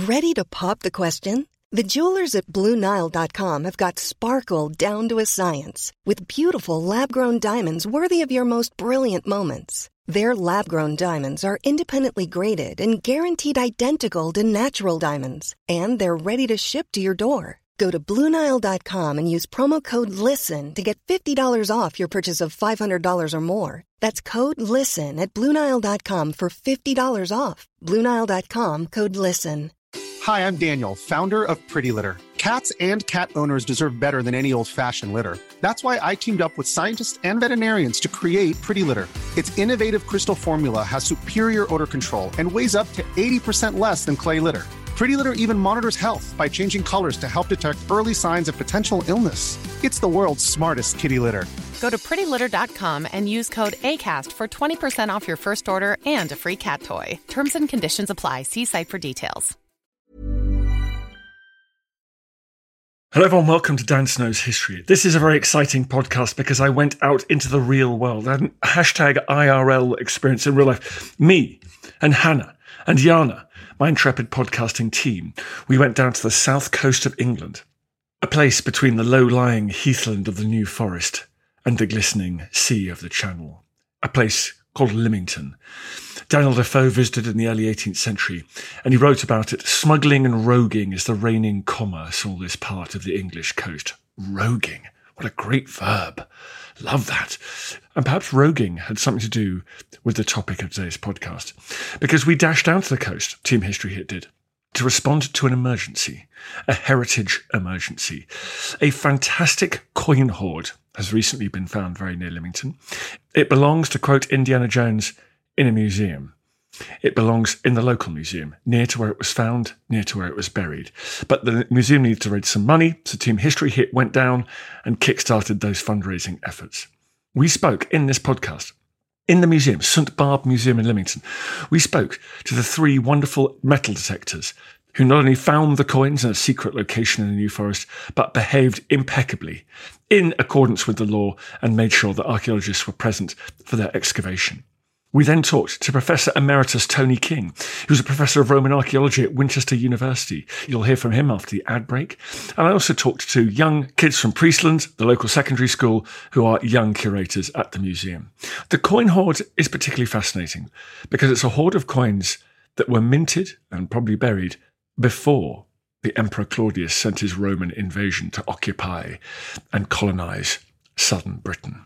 Ready to pop the question? The jewelers at BlueNile.com have got sparkle down to a science with beautiful lab-grown diamonds worthy of your most brilliant moments. Their lab-grown diamonds are independently graded and guaranteed identical to natural diamonds, and they're ready to ship to your door. Go to BlueNile.com and use promo code LISTEN to get $50 off your purchase of $500 or more. That's code LISTEN at BlueNile.com for $50 off. BlueNile.com, code LISTEN. Hi, I'm Daniel, founder of Pretty Litter. Cats and cat owners deserve better than any old-fashioned litter. That's why I teamed up with scientists and veterinarians to create Pretty Litter. Its innovative crystal formula has superior odor control and weighs up to 80% less than clay litter. Pretty Litter even monitors health by changing colors to help detect early signs of potential illness. It's the world's smartest kitty litter. Go to prettylitter.com and use code ACAST for 20% off your first order and a free cat toy. Terms and conditions apply. See site for details. Hello everyone, welcome to Dan Snow's History. This is a very exciting podcast because I went out into the real world. I had an #IRL experience in real life. Me and Hannah and Jana, my intrepid podcasting team, we went down to the south coast of England, a place between the low-lying heathland of the New Forest and the glistening sea of the Channel, a place called Lymington. Daniel Defoe visited in the early 18th century, and he wrote about it. Smuggling and roguing is the reigning commerce on this part of the English coast. Roguing. What a great verb. Love that. And perhaps roguing had something to do with the topic of today's podcast, because we dashed down to the coast, Team History Hit did, to respond to an emergency, a heritage emergency. A fantastic coin hoard has recently been found very near Lymington. It belongs, to quote Indiana Jones, in a museum. It belongs in the local museum, near to where it was found, near to where it was buried. But the museum needed to raise some money, so Team History Hit went down and kick-started those fundraising efforts. We spoke in this podcast, in the museum, St Barb Museum in Lymington. We spoke to the three wonderful metal detectors who not only found the coins in a secret location in the New Forest, but behaved impeccably in accordance with the law and made sure that archaeologists were present for their excavation. We then talked to Professor Emeritus Tony King, who's a professor of Roman archaeology at Winchester University. You'll hear from him after the ad break. And I also talked to young kids from Priestland, the local secondary school, who are young curators at the museum. The coin hoard is particularly fascinating because it's a hoard of coins that were minted and probably buried before the Emperor Claudius sent his Roman invasion to occupy and colonize southern Britain.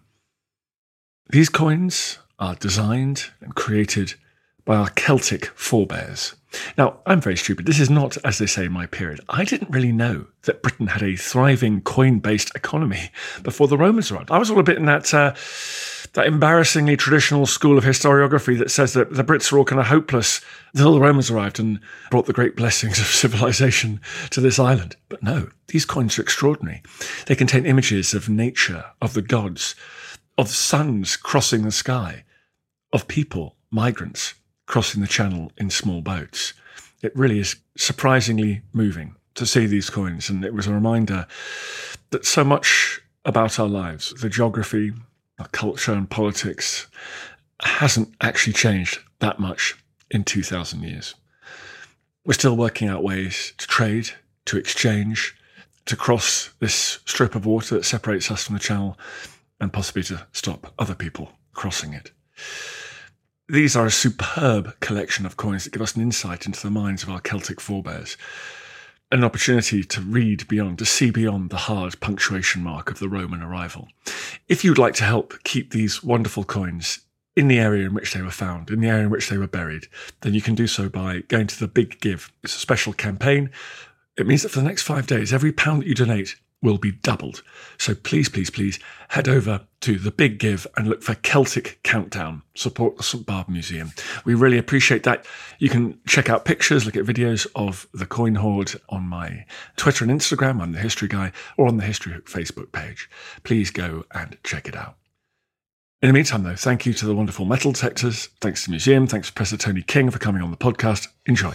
These coins are designed and created by our Celtic forebears. Now, I'm very stupid. This is not, as they say, my period. I didn't really know that Britain had a thriving coin-based economy before the Romans arrived. I was all a bit in that embarrassingly traditional school of historiography that says that the Brits were all kind of hopeless until the Romans arrived and brought the great blessings of civilization to this island. But no, these coins are extraordinary. They contain images of nature, of the gods, of suns crossing the sky, of people, migrants, crossing the channel in small boats. It really is surprisingly moving to see these coins, and it was a reminder that so much about our lives, the geography, our culture and politics, hasn't actually changed that much in 2,000 years. We're still working out ways to trade, to exchange, to cross this strip of water that separates us from the channel, and possibly to stop other people crossing it. These are a superb collection of coins that give us an insight into the minds of our Celtic forebears, an opportunity to read beyond, to see beyond the hard punctuation mark of the Roman arrival. If you'd like to help keep these wonderful coins in the area in which they were found, in the area in which they were buried, then you can do so by going to the Big Give. It's a special campaign. It means that for the next 5 days, every pound that you donate will be doubled. So please, please, please head over to the Big Give and look for Celtic Countdown. Support the St Barb Museum. We really appreciate that. You can check out pictures, look at videos of the coin hoard on my Twitter and Instagram. I'm the History Guy, or on the History Hook Facebook page. Please go and check it out. In the meantime, though, thank you to the wonderful metal detectors. Thanks to the museum. Thanks to Professor Tony King for coming on the podcast. Enjoy.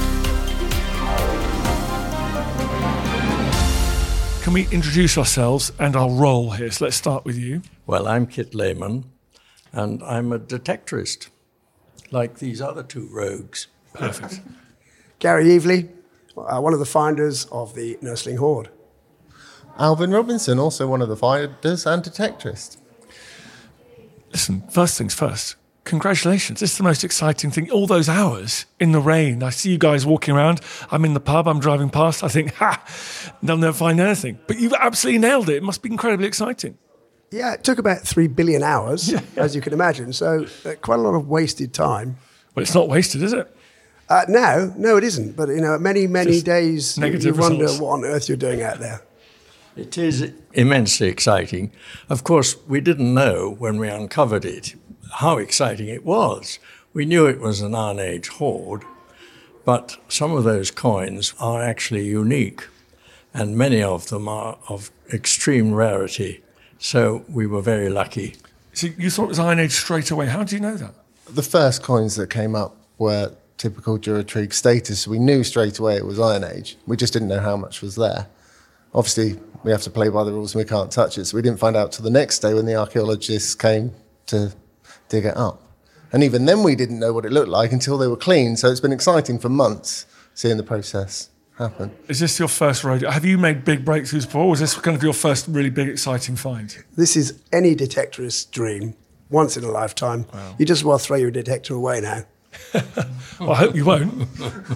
Can we introduce ourselves and our role here? So let's start with you. Well, I'm Kit Lehman, and I'm a detectorist, like these other two rogues. Perfect. Gary Evely, one of the finders of the Nursling hoard. Alvin Robinson, also one of the finders and detectorists. Listen, first things first. Congratulations. This is the most exciting thing. All those hours in the rain. I see you guys walking around. I'm in the pub. I'm driving past. I think, they'll never find anything. But you've absolutely nailed it. It must be incredibly exciting. Yeah, it took about 3 billion hours, as you can imagine. So quite a lot of wasted time. Well, it's not wasted, is it? No, it isn't. But, many days you wonder what on earth you're doing out there. It is immensely exciting. Of course, we didn't know when we uncovered it how exciting it was. We knew it was an Iron Age hoard, but some of those coins are actually unique, and many of them are of extreme rarity. So we were very lucky. So you thought it was Iron Age straight away. How do you know that? The first coins that came up were typical Duratrieg status, so we knew straight away it was Iron Age. We just didn't know how much was there. Obviously, we have to play by the rules and we can't touch it, so we didn't find out till the next day when the archaeologists came to dig it up. And even then we didn't know what it looked like until they were clean, so it's been exciting for months seeing the process happen. Is this your first rodeo? Have you made big breakthroughs before, or was this kind of your first really big, exciting find? This is any detectorist's dream, once in a lifetime. Wow. You just well throw your detector away now. Well, I hope you won't.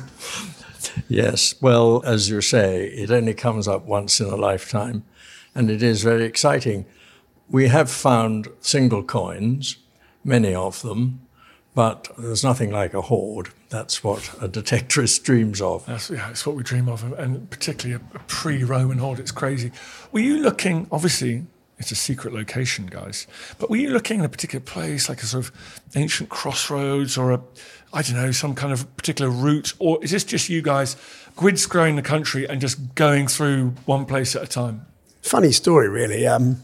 Yes, well, as you say, it only comes up once in a lifetime, and it is very exciting. We have found single coins, many of them, but there's nothing like a hoard. That's what a detectorist dreams of. That's what we dream of, and particularly a pre-Roman hoard. It's crazy. Were you looking, obviously, it's a secret location, guys, but were you looking in a particular place, like a sort of ancient crossroads or some kind of particular route? Or is this just you guys grid-scrolling the country and just going through one place at a time? Funny story, really.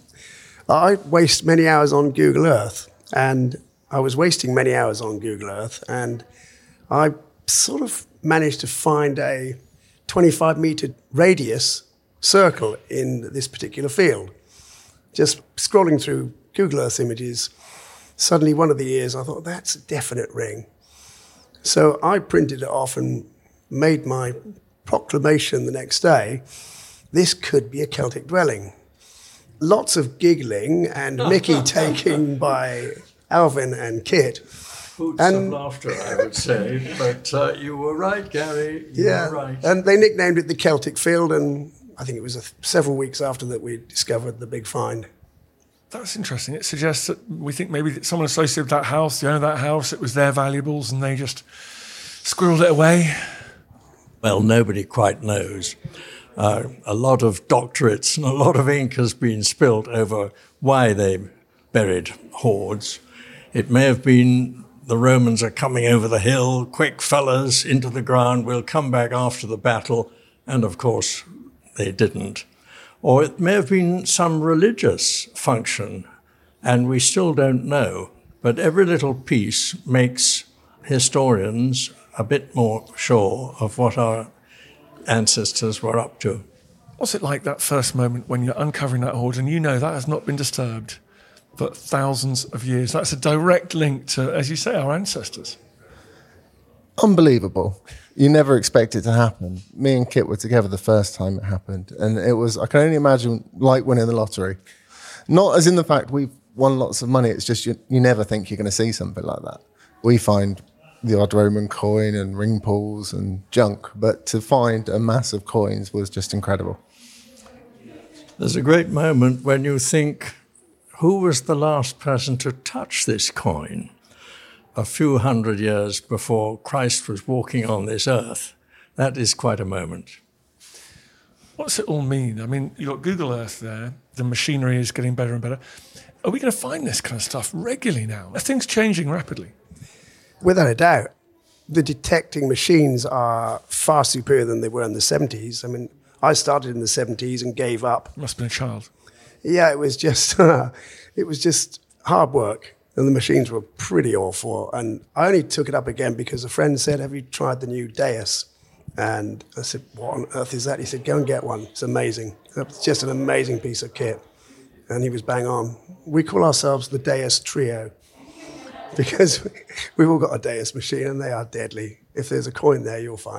I waste many hours on Google Earth, and I was wasting many hours on Google Earth, and I sort of managed to find a 25-meter radius circle in this particular field. Just scrolling through Google Earth images, suddenly one of the years I thought, that's a definite ring. So I printed it off and made my proclamation the next day. This could be a Celtic dwelling. Lots of giggling and Mickey taking by Alvin and Kit. Hoots and laughter, I would say. But you were right, Gary. You were right. And they nicknamed it the Celtic Field, and I think it was several weeks after that we discovered the big find. That's interesting. It suggests that we think maybe someone associated with that house, the owner of that house, it was their valuables and they just squirreled it away. Well, nobody quite knows. A lot of doctorates and a lot of ink has been spilt over why they buried hoards. It may have been the Romans are coming over the hill, quick fellas, into the ground, we'll come back after the battle, and of course they didn't. Or it may have been some religious function, and we still don't know. But every little piece makes historians a bit more sure of what our ancestors were up to. What's it like, that first moment when you're uncovering that hoard and you know that has not been disturbed for thousands of years? That's a direct link to, as you say, our ancestors. Unbelievable. You never expect it to happen. Me and Kit were together the first time it happened, and it was, I can only imagine, like winning the lottery. Not as in the fact we've won lots of money, it's just you never think you're going to see something like that. We find the odd Roman coin and ring pulls and junk, but to find a mass of coins was just incredible. There's a great moment when you think, who was the last person to touch this coin? A few hundred years before Christ was walking on this earth. That is quite a moment. What's it all mean? I mean, you've got Google Earth there. The machinery is getting better and better. Are we going to find this kind of stuff regularly now? Are things changing rapidly? Without a doubt. The detecting machines are far superior than they were in the 70s. I mean, I started in the 70s and gave up. You must have been a child. Yeah, it was just hard work. And the machines were pretty awful. And I only took it up again because a friend said, have you tried the new Deus? And I said, what on earth is that? He said, go and get one. It's amazing. It's just an amazing piece of kit. And he was bang on. We call ourselves the Deus Trio because we've all got a Deus machine and they are deadly. If there's a coin there, you'll find it.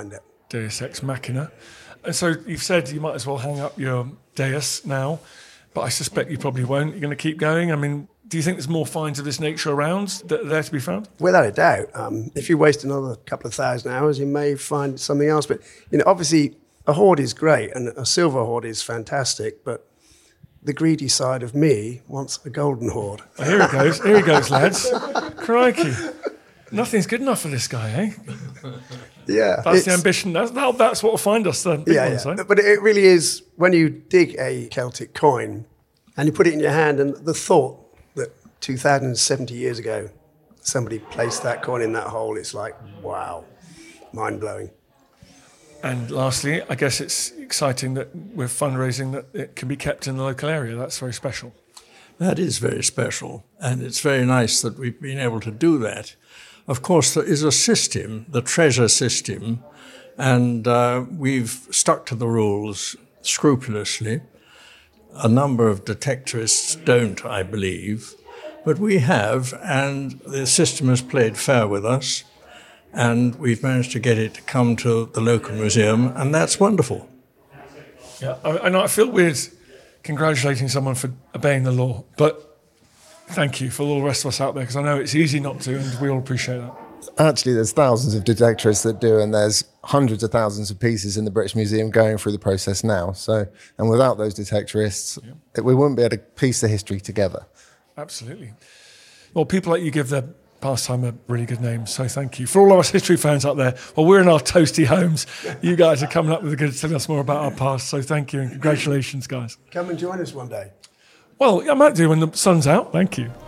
Deus Ex Machina. And so you've said you might as well hang up your Deus now, but I suspect you probably won't. You're going to keep going. I mean, do you think there's more finds of this nature around that are there to be found? Without a doubt. If you waste another couple of 1,000 hours, you may find something else. But, obviously a hoard is great and a silver hoard is fantastic, but the greedy side of me wants a golden hoard. Well, here he goes, lads. Crikey. Nothing's good enough for this guy, eh? Yeah. That's the ambition. That's what will find us, the big ones, eh? But it really is, when you dig a Celtic coin and you put it in your hand, and the thought that 2,070 years ago somebody placed that coin in that hole, it's like, wow, mind-blowing. And lastly, I guess it's exciting that we're fundraising that it can be kept in the local area. That's very special. That is very special, and it's very nice that we've been able to do that. Of course, there is a system, the treasure system, and we've stuck to the rules scrupulously. A number of detectorists don't, I believe, but we have, and the system has played fair with us, and we've managed to get it to come to the local museum, and that's wonderful. Yeah, I feel weird congratulating someone for obeying the law, but thank you for all the rest of us out there, because I know it's easy not to, and we all appreciate that. Actually, there's thousands of detectorists that do, and there's hundreds of thousands of pieces in the British Museum going through the process now. So, and without those detectorists, we wouldn't be able to piece the history together. Absolutely. Well, people like you give their pastime a really good name, so thank you. For all of us history fans out there, well, we're in our toasty homes. You guys are coming up with the good, telling us more about our past, so thank you and congratulations, guys. Come and join us one day. Well, I might do when the sun's out. Thank you.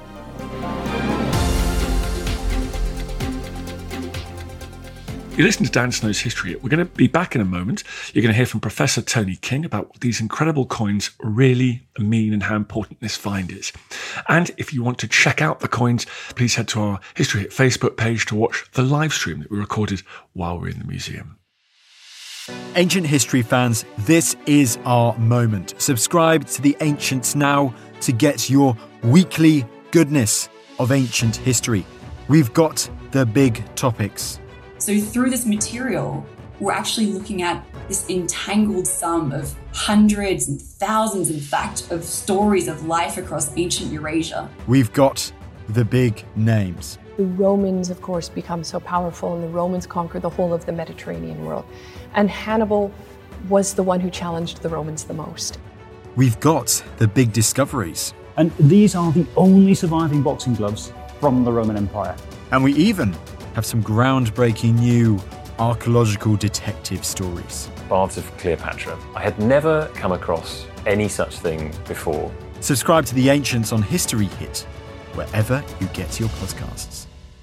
You listen to Dan Snow's History. We're going to be back in a moment. You're going to hear from Professor Tony King about what these incredible coins really mean and how important this find is. And if you want to check out the coins, please head to our History Hit Facebook page to watch the live stream that we recorded while we're in the museum. Ancient history fans, this is our moment. Subscribe to The Ancients now to get your weekly goodness of ancient history. We've got the big topics. So through this material, we're actually looking at this entangled sum of hundreds and thousands, in fact, of stories of life across ancient Eurasia. We've got the big names. The Romans, of course, become so powerful, and the Romans conquer the whole of the Mediterranean world. And Hannibal was the one who challenged the Romans the most. We've got the big discoveries. And these are the only surviving boxing gloves from the Roman Empire. And we even have some groundbreaking new archaeological detective stories. Baths of Cleopatra. I had never come across any such thing before. Subscribe to The Ancients on History Hit, wherever you get your podcasts.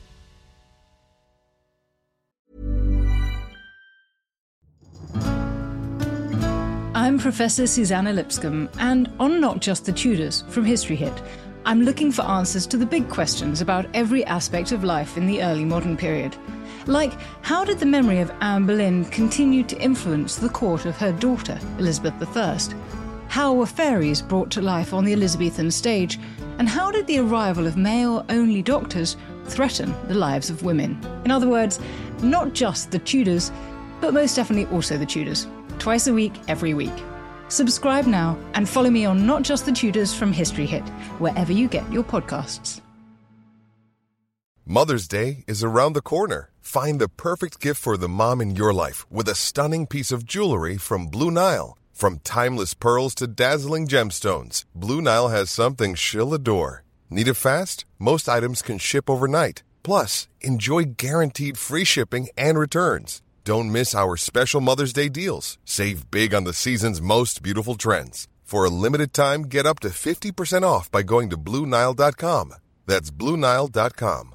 I'm Professor Susanna Lipscomb, and on Not Just the Tudors from History Hit, I'm looking for answers to the big questions about every aspect of life in the early modern period. Like, how did the memory of Anne Boleyn continue to influence the court of her daughter, Elizabeth I? How were fairies brought to life on the Elizabethan stage? And how did the arrival of male-only doctors threaten the lives of women? In other words, not just the Tudors, but most definitely also the Tudors. Twice a week, every week. Subscribe now and follow me on Not Just the Tudors from History Hit, wherever you get your podcasts. Mother's Day is around the corner. Find the perfect gift for the mom in your life with a stunning piece of jewelry from Blue Nile. From timeless pearls to dazzling gemstones, Blue Nile has something she'll adore. Need it fast? Most items can ship overnight. Plus, enjoy guaranteed free shipping and returns. Don't miss our special Mother's Day deals. Save big on the season's most beautiful trends. For a limited time, get up to 50% off by going to BlueNile.com. That's BlueNile.com.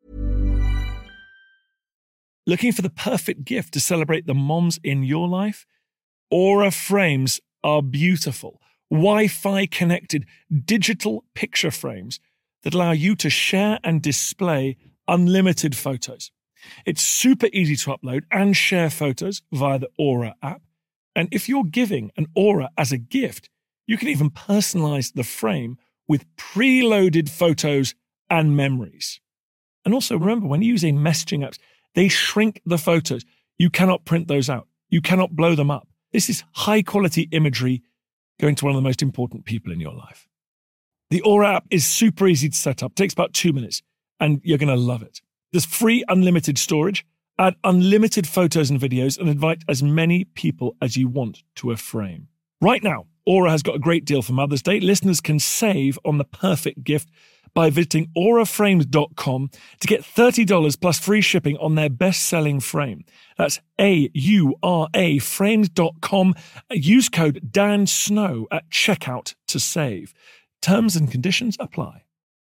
Looking for the perfect gift to celebrate the moms in your life? Aura frames are beautiful. Wi-Fi connected digital picture frames that allow you to share and display unlimited photos. It's super easy to upload and share photos via the Aura app. And if you're giving an Aura as a gift, you can even personalize the frame with preloaded photos and memories. And also remember, when using messaging apps, they shrink the photos. You cannot print those out. You cannot blow them up. This is high-quality imagery going to one of the most important people in your life. The Aura app is super easy to set up. It takes about 2 minutes, and you're going to love it. There's free unlimited storage, add unlimited photos and videos, and invite as many people as you want to a frame. Right now, Aura has got a great deal for Mother's Day. Listeners can save on the perfect gift by visiting auraframes.com to get $30 plus free shipping on their best-selling frame. That's AURA frames.com. Use code DANSNOW at checkout to save. Terms and conditions apply.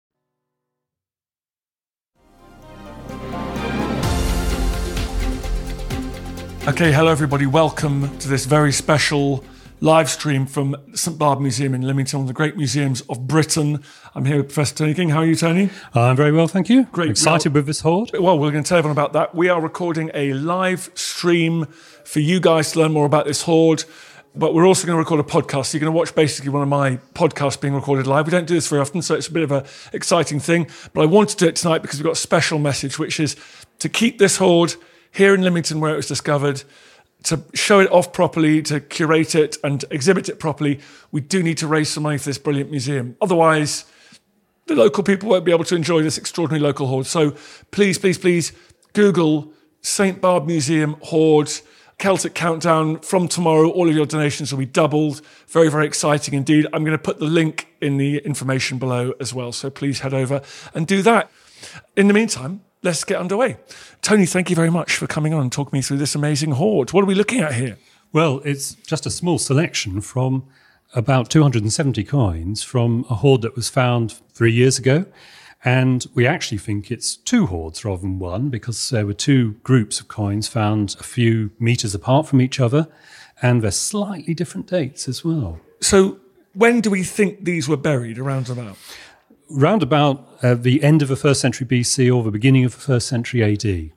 Okay, hello everybody. Welcome to this very special live stream from St Barbe Museum in Lymington, one of the great museums of Britain. I'm here with Professor Tony King. How are you, Tony? I'm very well, thank you. Great. Excited with this hoard. Well, we're going to tell everyone about that. We are recording a live stream for you guys to learn more about this hoard, but we're also going to record a podcast. So you're going to watch basically one of my podcasts being recorded live. We don't do this very often, so it's a bit of an exciting thing. But I wanted to do it tonight because we've got a special message, which is to keep this hoard here in Lymington where it was discovered, to show it off properly, to curate it and exhibit it properly. We do need to raise some money for this brilliant museum. Otherwise, the local people won't be able to enjoy this extraordinary local hoard. So please, please, please Google St Barbe Museum hoard, Celtic Countdown. From tomorrow, all of your donations will be doubled. Very, very exciting indeed. I'm going to put the link in the information below as well. So please head over and do that. In the meantime, let's get underway. Tony, thank you very much for coming on and talking me through this amazing hoard. What are we looking at here? Well, it's just a small selection from about 270 coins from a hoard that was found 3 years ago. And we actually think it's two hoards rather than one, because there were two groups of coins found a few meters apart from each other, and they're slightly different dates as well. So when do we think these were buried, around about? Round about the end of the 1st century BC or the beginning of the 1st century AD.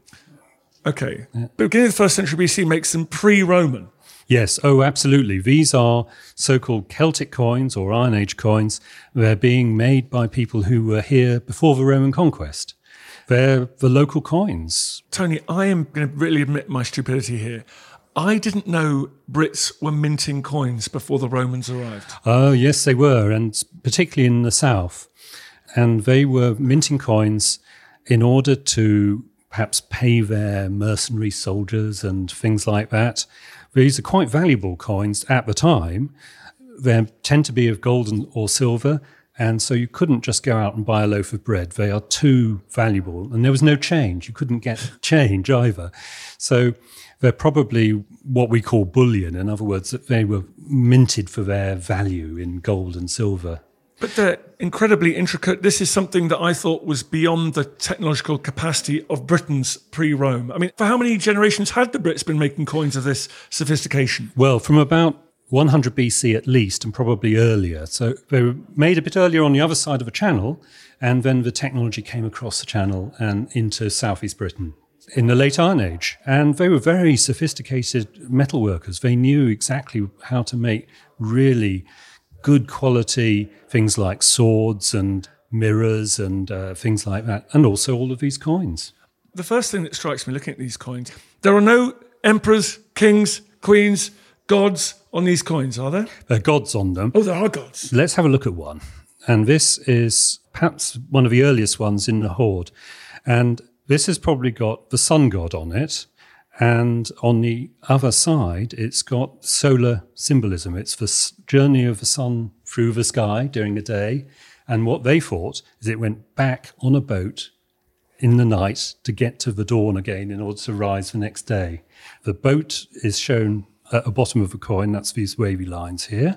Okay. Yeah. But beginning of the 1st century BC makes them pre-Roman. Yes, oh, absolutely. These are so-called Celtic coins or Iron Age coins. They're being made by people who were here before the Roman conquest. They're the local coins. Tony, I am going to really admit my stupidity here. I didn't know Brits were minting coins before the Romans arrived. Oh, yes, they were, and particularly in the south. And they were minting coins in order to perhaps pay their mercenary soldiers and things like that. These are quite valuable coins at the time. They tend to be of gold or silver, and so you couldn't just go out and buy a loaf of bread. They are too valuable, and there was no change. You couldn't get change either. So they're probably what we call bullion. In other words, that they were minted for their value in gold and silver. But they're incredibly intricate. This is something that I thought was beyond the technological capacity of Britain's pre-Rome. I mean, for how many generations had the Brits been making coins of this sophistication? Well, from about 100 BC at least, and probably earlier. So they were made a bit earlier on the other side of the channel, and then the technology came across the channel and into southeast Britain in the late Iron Age. And they were very sophisticated metalworkers. They knew exactly how to make really good quality things like swords and mirrors and things like that, and also all of these coins. The first thing that strikes me looking at these coins, there are no emperors, kings, queens, gods on these coins, are there? There are gods on them. Oh, there are gods. Let's have a look at one. And this is perhaps one of the earliest ones in the hoard. And this has probably got the sun god on it. And on the other side, it's got solar symbolism. It's the journey of the sun through the sky during the day. And what they thought is it went back on a boat in the night to get to the dawn again in order to rise the next day. The boat is shown at the bottom of the coin. That's these wavy lines here.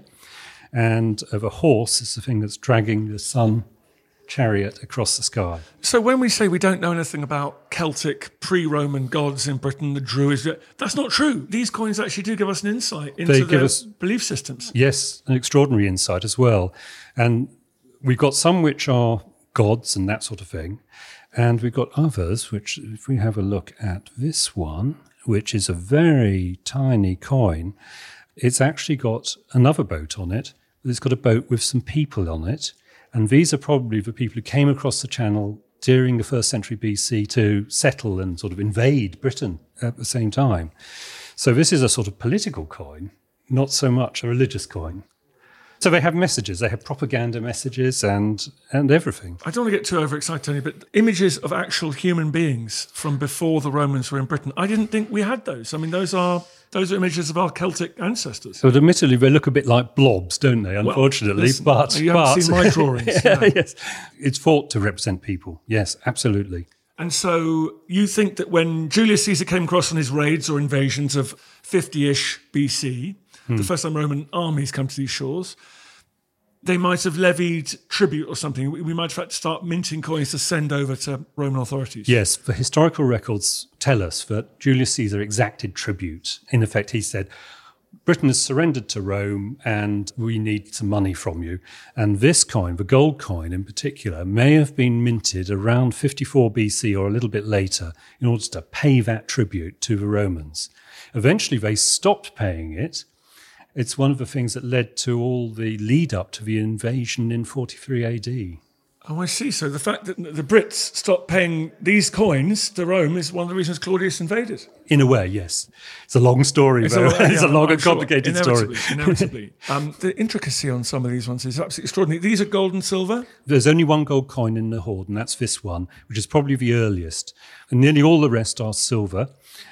And the horse is the thing that's dragging the sun chariot across the sky. So when we say we don't know anything about Celtic pre-Roman gods in Britain, the Druids, that's not true. These coins actually do give us an insight into their belief systems. Yes, an extraordinary insight as well. And we've got some which are gods and that sort of thing. And we've got others, which if we have a look at this one, which is a very tiny coin, it's actually got another boat on it. It's got a boat with some people on it. And these are probably the people who came across the channel during the 1st century BC to settle and sort of invade Britain at the same time. So this is a sort of political coin, not so much a religious coin. So they have messages, they have propaganda messages and everything. I don't want to get too overexcited, Tony, but images of actual human beings from before the Romans were in Britain, I didn't think we had those. I mean, those are images of our Celtic ancestors. But admittedly, they look a bit like blobs, don't they, unfortunately? Well, listen, but you haven't seen my drawings. Yes. It's thought to represent people. Yes, absolutely. And so you think that when Julius Caesar came across on his raids or invasions of 50-ish BC, the first time Roman armies come to these shores, they might have levied tribute or something. We might have had to start minting coins to send over to Roman authorities. Yes, the historical records tell us that Julius Caesar exacted tribute. In effect, he said, Britain has surrendered to Rome and we need some money from you. And this coin, the gold coin in particular, may have been minted around 54 BC or a little bit later in order to pay that tribute to the Romans. Eventually, they stopped paying it. It's one of the things that led to all the lead up to the invasion in 43 AD. Oh, I see. So the fact that the Brits stopped paying these coins to Rome is one of the reasons Claudius invaded. In a way, yes. It's a long story, though. It's a long and complicated story. Inevitably. The intricacy on some of these ones is absolutely extraordinary. These are gold and silver? There's only one gold coin in the hoard, and that's this one, which is probably the earliest. And nearly all the rest are silver.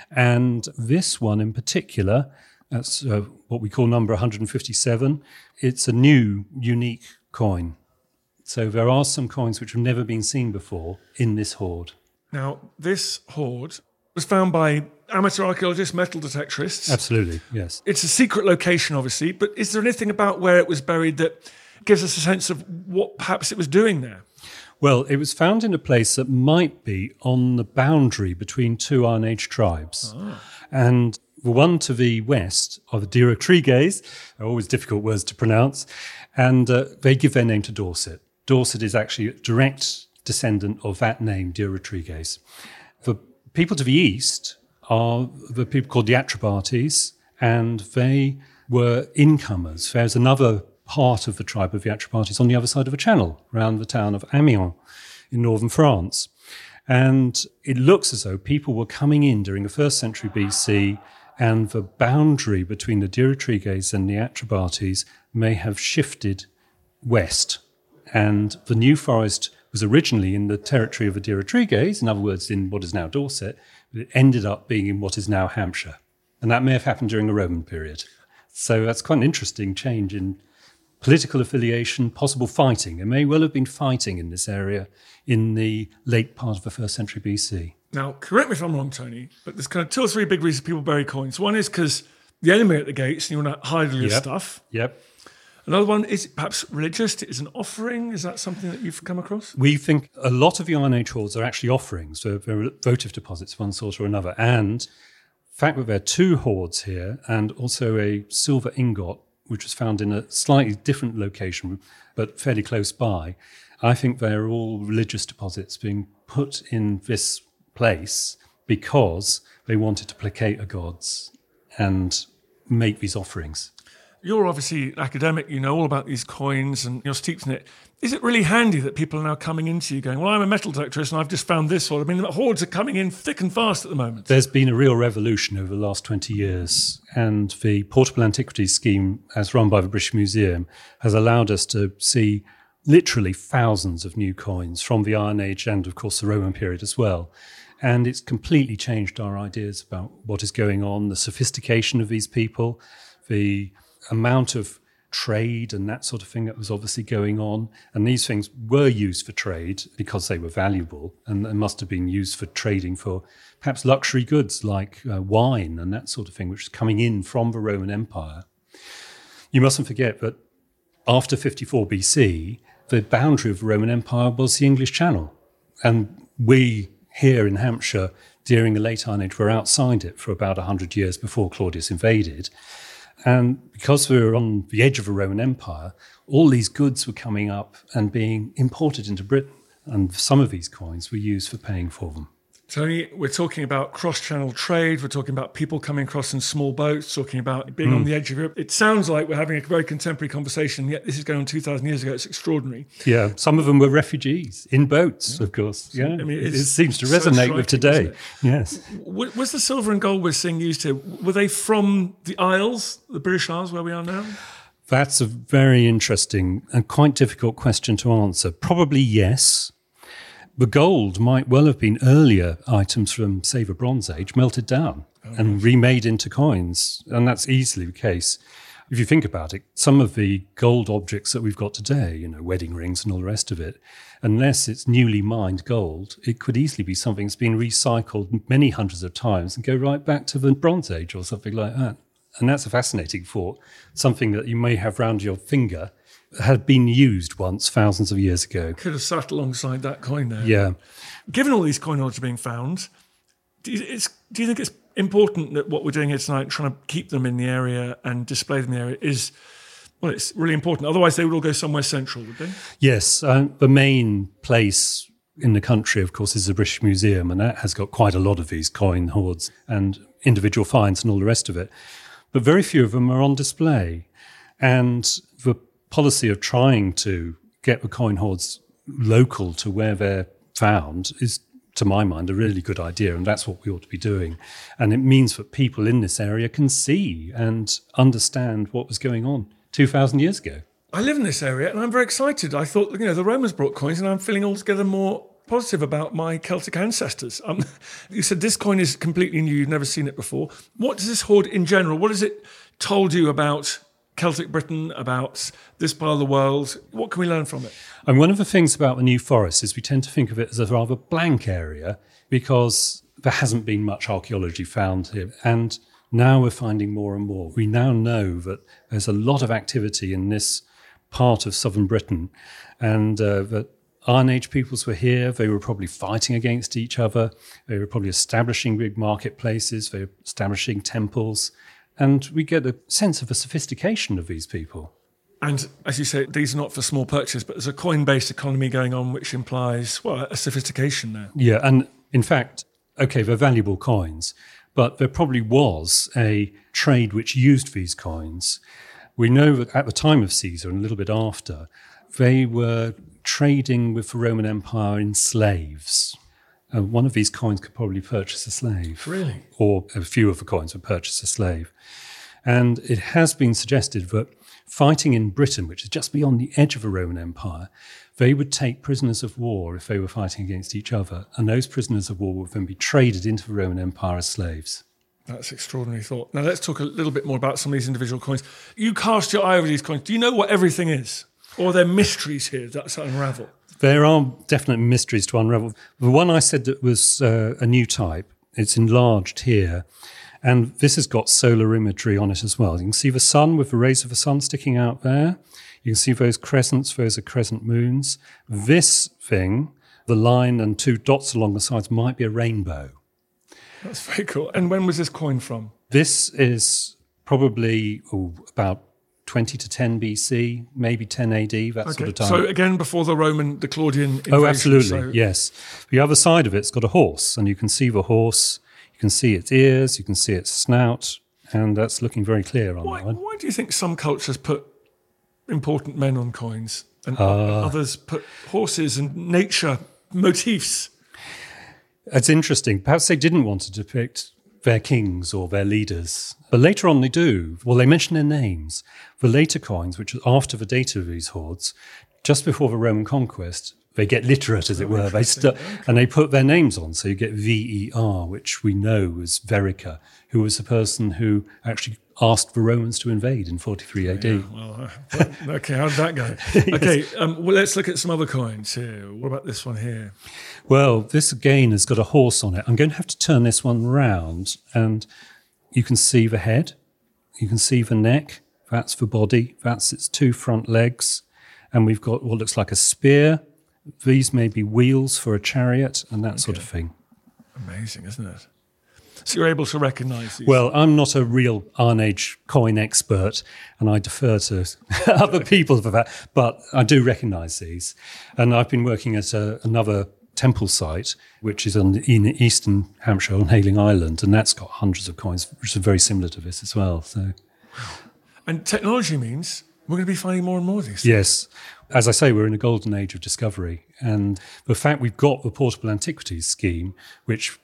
And this one in particular, that's what we call number 157. It's a new, unique coin. So there are some coins which have never been seen before in this hoard. Now, this hoard was found by amateur archaeologists, metal detectorists. Absolutely, yes. It's a secret location, obviously, but is there anything about where it was buried that gives us a sense of what perhaps it was doing there? Well, it was found in a place that might be on the boundary between two Iron Age tribes. And the one to the west are the Dirotriges, they're always difficult words to pronounce, and they give their name to Dorset. Dorset is actually a direct descendant of that name, Dirotriges. The people to the east are the people called the Atrebates, and they were incomers. There's another part of the tribe of the Atrebates on the other side of the channel, around the town of Amiens in northern France. And it looks as though people were coming in during the 1st century BC, and the boundary between the Dirotriges and the Atrebates may have shifted west. And the New Forest was originally in the territory of the Dirotriges, in other words, in what is now Dorset, but it ended up being in what is now Hampshire. And that may have happened during the Roman period. So that's quite an interesting change in political affiliation, possible fighting. There may well have been fighting in this area in the late part of the 1st century BC. Now, correct me if I'm wrong, Tony, but there's kind of 2 or 3 big reasons people bury coins. One is because the enemy at the gates and you want to hide all your stuff. Yep. Another one is perhaps religious. It is an offering. Is that something that you've come across? We think a lot of the Iron Age hoards are actually offerings. So they're votive deposits of one sort or another. And the fact that there are 2 hoards here and also a silver ingot, which was found in a slightly different location, but fairly close by, I think they're all religious deposits being put in this place because they wanted to placate the gods and make these offerings. You're obviously an academic, you know all about these coins and you're steeped in it. Is it really handy that people are now coming into you going, well, I'm a metal detectorist and I've just found this hoard? I mean, the hoards are coming in thick and fast at the moment. There's been a real revolution over the last 20 years, and the Portable Antiquities scheme, as run by the British Museum, has allowed us to see literally thousands of new coins from the Iron Age and, of course, the Roman period as well. And it's completely changed our ideas about what is going on, the sophistication of these people, the amount of trade and that sort of thing that was obviously going on. And these things were used for trade because they were valuable, and they must have been used for trading for perhaps luxury goods like wine and that sort of thing, which was coming in from the Roman Empire. You mustn't forget that after 54 BC, the boundary of the Roman Empire was the English Channel. And we here in Hampshire during the late Iron Age were outside it for about 100 years before Claudius invaded. And because we were on the edge of the Roman Empire, all these goods were coming up and being imported into Britain. And some of these coins were used for paying for them. Tony, we're talking about cross-channel trade. We're talking about people coming across in small boats, talking about being on the edge of Europe. It sounds like we're having a very contemporary conversation, yet this is going on 2,000 years ago. It's extraordinary. Yeah, some of them were refugees in boats, of course. Yeah, I mean, it seems to resonate with today. Yes. Was the silver and gold we're seeing used here, were they from the Isles, the British Isles, where we are now? That's a very interesting and quite difficult question to answer. Probably yes. The gold might well have been earlier items from, say, the Bronze Age, melted down and remade into coins. And that's easily the case. If you think about it, some of the gold objects that we've got today, you know, wedding rings and all the rest of it, unless it's newly mined gold, it could easily be something that's been recycled many hundreds of times and go right back to the Bronze Age or something like that. And that's a fascinating thought. Something that you may have round your finger had been used once thousands of years ago. Could have sat alongside that coin there. Yeah. Given all these coin hoards are being found, do you think it's important that what we're doing here tonight, trying to keep them in the area and display them in the area, is, well, it's really important. Otherwise, they would all go somewhere central, would they? Yes. The main place in the country, of course, is the British Museum, and that has got quite a lot of these coin hoards and individual finds and all the rest of it. But very few of them are on display. And the policy of trying to get the coin hoards local to where they're found is, to my mind, a really good idea, and that's what we ought to be doing. And it means that people in this area can see and understand what was going on 2,000 years ago. I live in this area, and I'm very excited. I thought, you know, the Romans brought coins, and I'm feeling altogether more positive about my Celtic ancestors. You said this coin is completely new, you've never seen it before. What does this hoard in general, what has it told you about Celtic Britain, about this part of the world? What can we learn from it? And one of the things about the New Forest is we tend to think of it as a rather blank area because there hasn't been much archaeology found here. And now we're finding more and more. We now know that there's a lot of activity in this part of southern Britain, and that Iron Age peoples were here. They were probably fighting against each other. They were probably establishing big marketplaces. They were establishing temples. And we get a sense of the sophistication of these people. And as you say, these are not for small purchase, but there's a coin-based economy going on, which implies, well, a sophistication there. Yeah, and in fact, okay, they're valuable coins, but there probably was a trade which used these coins. We know that at the time of Caesar and a little bit after, they were trading with the Roman Empire in slaves. One of these coins could probably purchase a slave. Really? Or a few of the coins would purchase a slave. And it has been suggested that fighting in Britain, which is just beyond the edge of the Roman Empire, they would take prisoners of war if they were fighting against each other. And those prisoners of war would then be traded into the Roman Empire as slaves. That's extraordinary thought. Now let's talk a little bit more about some of these individual coins. You cast your eye over these coins. Do you know what everything is? Or are there mysteries here that's unravel? There are definite mysteries to unravel. The one I said that was a new type, it's enlarged here, and this has got solar imagery on it as well. You can see the sun with the rays of the sun sticking out there. You can see those crescents, those are crescent moons. This thing, the line and two dots along the sides, might be a rainbow. That's very cool. And when was this coin from? This is probably about 20 to 10 BC, maybe 10 AD, that sort of time. So again, before the Claudian invasion. Oh, absolutely, yes. The other side of it's got a horse, and you can see the horse, you can see its ears, you can see its snout, and that's looking very clear on that one. Why do you think some cultures put important men on coins and others put horses and nature motifs? It's interesting. Perhaps they didn't want to depict their kings or their leaders. But later on they do. Well, they mention their names. The later coins, which are after the date of these hoards, just before the Roman conquest, they get literate, as it were. And they put their names on. So you get VER, which we know was Verica, who was the person who actually asked the Romans to invade in 43 AD. Yeah, well, okay, how did that go? Okay, well, let's look at some other coins here. What about this one here? Well, this again has got a horse on it. I'm going to have to turn this one round, and you can see the head, you can see the neck, that's the body, that's its two front legs, and we've got what looks like a spear. These may be wheels for a chariot and that sort of thing. Amazing, isn't it? So you're able to recognise these? Well, I'm not a real Iron Age coin expert, and I defer to other people for that, but I do recognise these. And I've been working at another temple site, which is in eastern Hampshire on Hayling Island, and that's got hundreds of coins, which are very similar to this as well. So, and technology means we're going to be finding more and more of these things. Yes. As I say, we're in a golden age of discovery. And the fact we've got the Portable Antiquities Scheme, which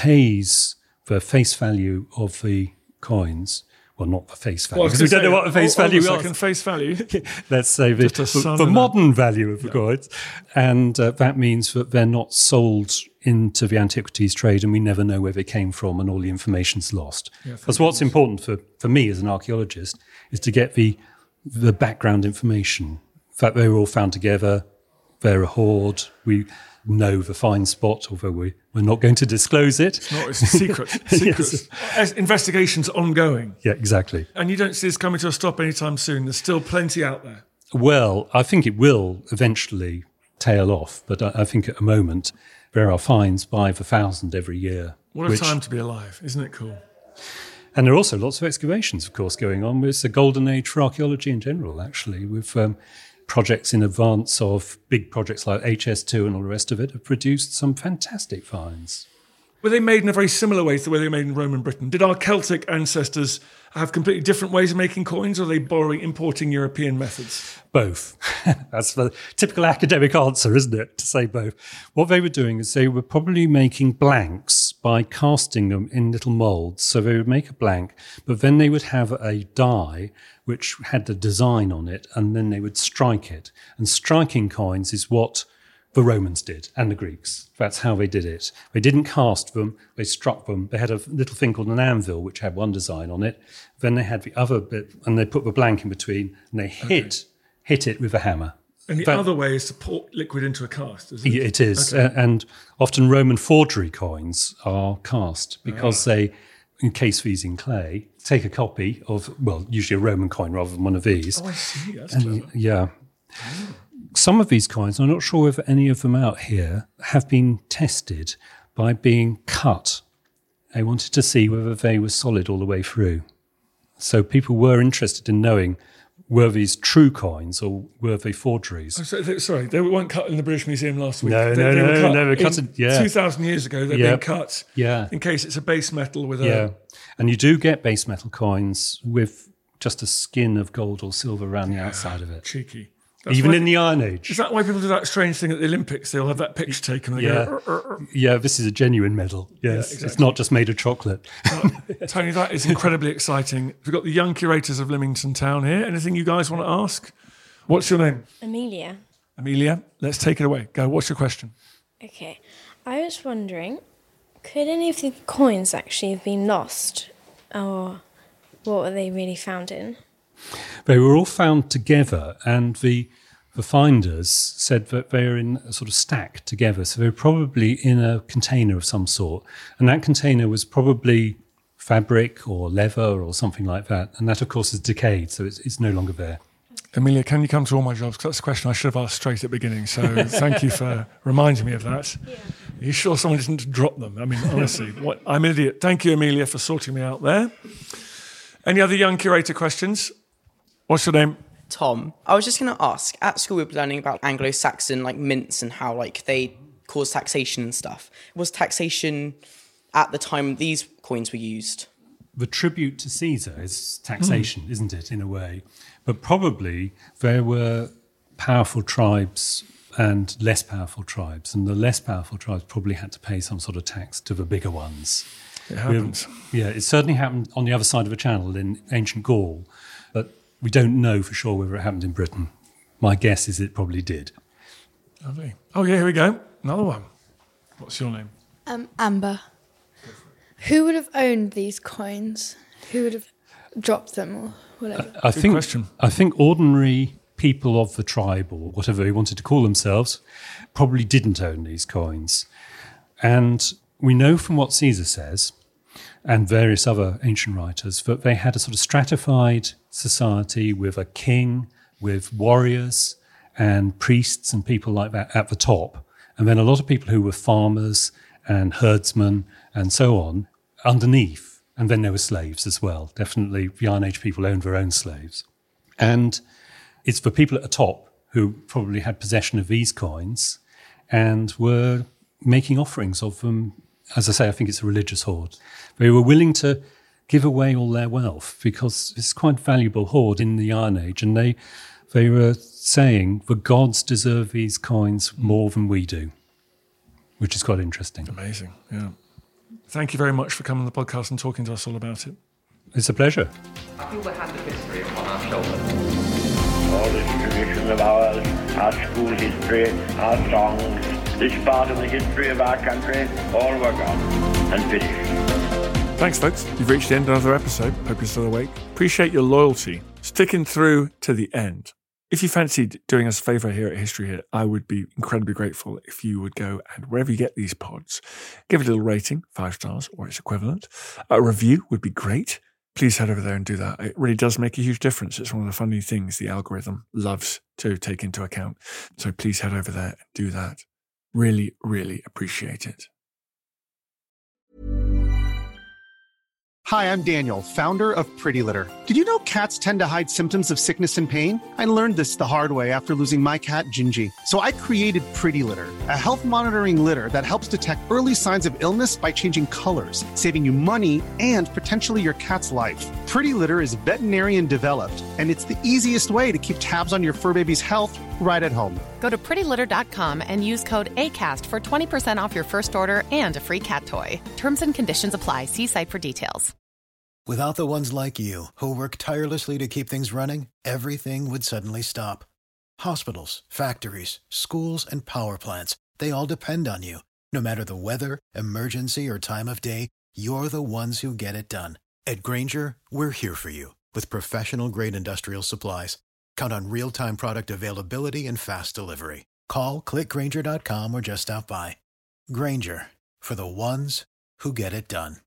pays the face value of the coins. Well, not the face value, because we don't know what the face value is. Face value. Let's say the modern value of the coins. And that means that they're not sold into the antiquities trade and we never know where they came from and all the information's lost. Because what's important for me as an archaeologist is to get the background information. In fact, they were all found together. They're a hoard. We know the fine spot, although we're not going to disclose it. It's a secret. Yes. As investigation's ongoing. Yeah, exactly. And you don't see this coming to a stop anytime soon. There's still plenty out there. Well, I think it will eventually tail off, but I think at the moment there are finds by the thousand every year. What a time to be alive. Isn't it cool? And there are also lots of excavations, of course, going on. It's a golden age for archaeology in general, actually, with projects in advance of big projects like HS2 and all the rest of it have produced some fantastic finds. Were they made in a very similar way to the way they were made in Roman Britain? Did our Celtic ancestors have completely different ways of making coins, or are they importing European methods? Both. That's the typical academic answer, isn't it, to say both? What they were doing is they were probably making blanks by casting them in little moulds. So they would make a blank, but then they would have a die which had the design on it, and then they would strike it. And striking coins is what the Romans did, and the Greeks. That's how they did it. They didn't cast them, they struck them. They had a little thing called an anvil, which had one design on it. Then they had the other bit, and they put the blank in between, and they hit it with a hammer. And the other way is to pour liquid into a cast, is it? It is. Okay. And often Roman forgery coins are cast because they encase these in clay, take a copy of, well, usually a Roman coin rather than one of these. Oh, I see. That's clever. Yeah. Some of these coins, I'm not sure whether any of them out here have been tested by being cut. They wanted to see whether they were solid all the way through. So people were interested in knowing, were these true coins or were they forgeries? Oh, sorry, they weren't cut in the British Museum last week. No, they were cut 2,000 years ago, they've been cut in case it's a base metal with a... And you do get base metal coins with just a skin of gold or silver around the outside of it. Cheeky. Even in the Iron Age. Is that why people do that strange thing at the Olympics? They'll have that picture taken and they go... Yeah, this is a genuine medal. Yes, yeah, exactly. It's not just made of chocolate. Tony, that is incredibly exciting. We've got the young curators of Lymington Town here. Anything you guys want to ask? What's your name? Amelia. Amelia, let's take it away. Go, what's your question? Okay, I was wondering, could any of the coins actually have been lost? Or what were they really found in? They were all found together, and the finders said that they were in a sort of stack together. So they were probably in a container of some sort. And that container was probably fabric or leather or something like that. And that, of course, is decayed, so it's no longer there. Amelia, can you come to all my jobs? Because that's a question I should have asked straight at the beginning. So thank you for reminding me of that. Yeah. Are you sure someone didn't drop them? I mean, honestly, I'm an idiot. Thank you, Amelia, for sorting me out there. Any other young curator questions? What's your name? Tom. I was just going to ask, at school we were learning about Anglo-Saxon mints and how they caused taxation and stuff. Was taxation at the time these coins were used? The tribute to Caesar is taxation, isn't it, in a way? But probably there were powerful tribes and less powerful tribes, and the less powerful tribes probably had to pay some sort of tax to the bigger ones. It happens. It certainly happened on the other side of the channel in ancient Gaul, but we don't know for sure whether it happened in Britain. My guess is it probably did. Lovely. Oh, yeah, here we go. Another one. What's your name? Amber. Who would have owned these coins? Who would have dropped them or whatever? Good question. I think ordinary people of the tribe, or whatever they wanted to call themselves, probably didn't own these coins. And we know from what Caesar says, and various other ancient writers, that they had a sort of stratified society with a king, with warriors and priests and people like that at the top. And then a lot of people who were farmers and herdsmen and so on underneath. And then there were slaves as well. Definitely the Iron Age people owned their own slaves. And it's the people at the top who probably had possession of these coins and were making offerings of them. As I say, I think it's a religious hoard. They were willing to give away all their wealth because it's quite a valuable hoard in the Iron Age, and they were saying the gods deserve these coins more than we do, which is quite interesting. Amazing, yeah. Thank you very much for coming on the podcast and talking to us all about it. It's a pleasure. I feel the hand of history upon our shoulders. All this tradition of ours, our school history, our songs, this part of the history of our country, all were gone and finished. Thanks, folks. You've reached the end of another episode. Hope you're still awake. Appreciate your loyalty, sticking through to the end. If you fancied doing us a favour here at History Hit, I would be incredibly grateful if you would go and wherever you get these pods, give it a little rating, 5 stars or its equivalent. A review would be great. Please head over there and do that. It really does make a huge difference. It's one of the funny things the algorithm loves to take into account. So please head over there and do that. Really, really appreciate it. Hi, I'm Daniel, founder of Pretty Litter. Did you know cats tend to hide symptoms of sickness and pain? I learned this the hard way after losing my cat, Gingy. So I created Pretty Litter, a health monitoring litter that helps detect early signs of illness by changing colors, saving you money and potentially your cat's life. Pretty Litter is veterinarian developed, and it's the easiest way to keep tabs on your fur baby's health right at home. Go to prettylitter.com and use code ACAST for 20% off your first order and a free cat toy. Terms and conditions apply. See site for details. Without the ones like you, who work tirelessly to keep things running, everything would suddenly stop. Hospitals, factories, schools, and power plants, they all depend on you. No matter the weather, emergency, or time of day, you're the ones who get it done. At Grainger, we're here for you with professional-grade industrial supplies. Count on real-time product availability and fast delivery. Call, clickgrainger.com, or just stop by. Grainger, for the ones who get it done.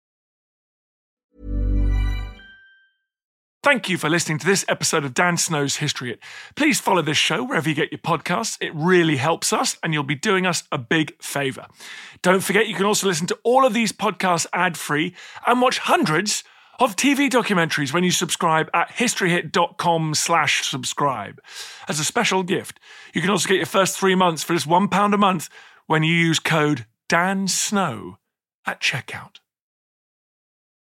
Thank you for listening to this episode of Dan Snow's History Hit. Please follow this show wherever you get your podcasts. It really helps us, and you'll be doing us a big favour. Don't forget, you can also listen to all of these podcasts ad-free and watch hundreds of TV documentaries when you subscribe at historyhit.com/subscribe. As a special gift, you can also get your first 3 months for just £1 a month when you use code DANSNOW at checkout.